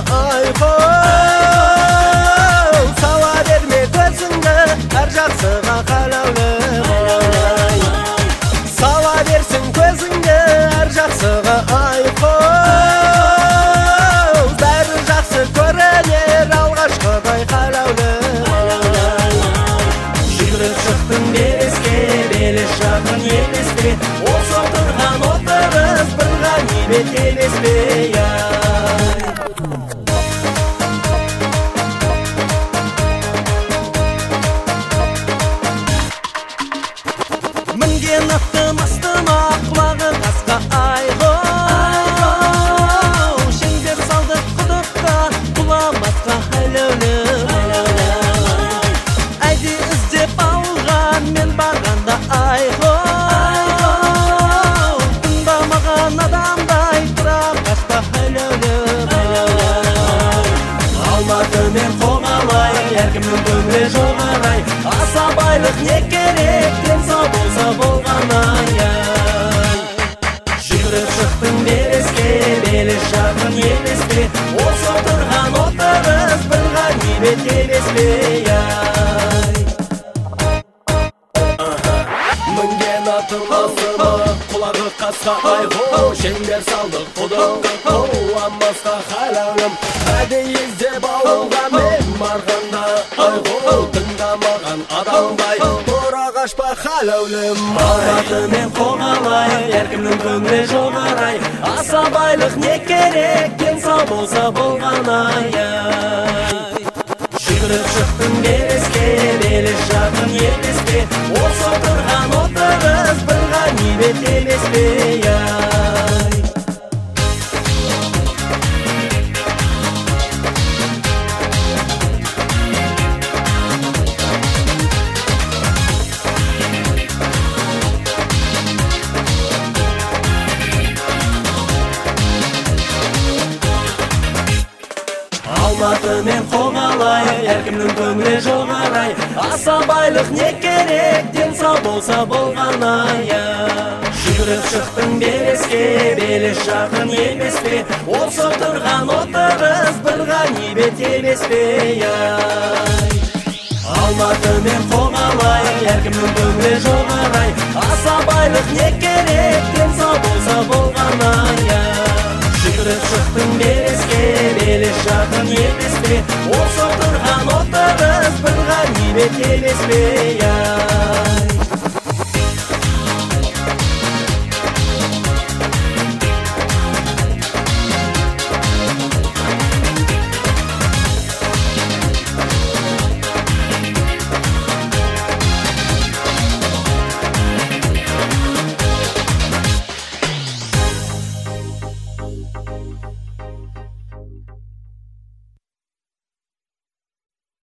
айқол сауа берме көзіңді әр жақсыға қалаулым сауа берсін көзіңді әр жақсыға айқол бәрі жақсы көрінер алғашқыдай қалаулым жүгіріп шықтың белеске белес жақын емес пе осы отырған отырыс бір ғанибет емес пе мінген аттым астыма құлағы қасқа айғол шеңбер салдық құдыққа құламасқа әләулім әйде іздеп алған мен барғанда айғол тыңдамаған адамдай тұрам қашпа әләулім алматы мен қоңалай әркімнің көңілі жоғарай аса байлық не керек денсау болса болғаны-ай жүгіріп шықтың белеске белес жақын емес пе осы отырған отырыс бір ғанибет емес пе мінген аттым астыма құлағы қасқа айғол шеңбер салдық құдыққа құламасқа халәулім әдейі іздеп алуға мен барғанда айғол тыңдамаған адамдай тұра қашпа халәулім алматы мен қоңалай әркімнің көңілі жоғарай аса байлық не керек денсау болса болғаны-ай жүгіріп шықтың белеске белес жақын емес пе осы отырған отырыс бір ғанибет емес пе алматы мен қоңалай әркімнің көңілі жоғарай аса байлық не керек денсау болса болғаны-ай жүгіріп шықтың белеске белес жақын емес пе осы тұрған отырыс бір ғанибет емес пе алматы мен қоңалай әркімнің көңілі жоғарай аса байлық не керек денсау болса болғаны-ай жүгіріп шықтың белеске белес жақын емес пе осы тұрған отырыс бір ғанибет емес пе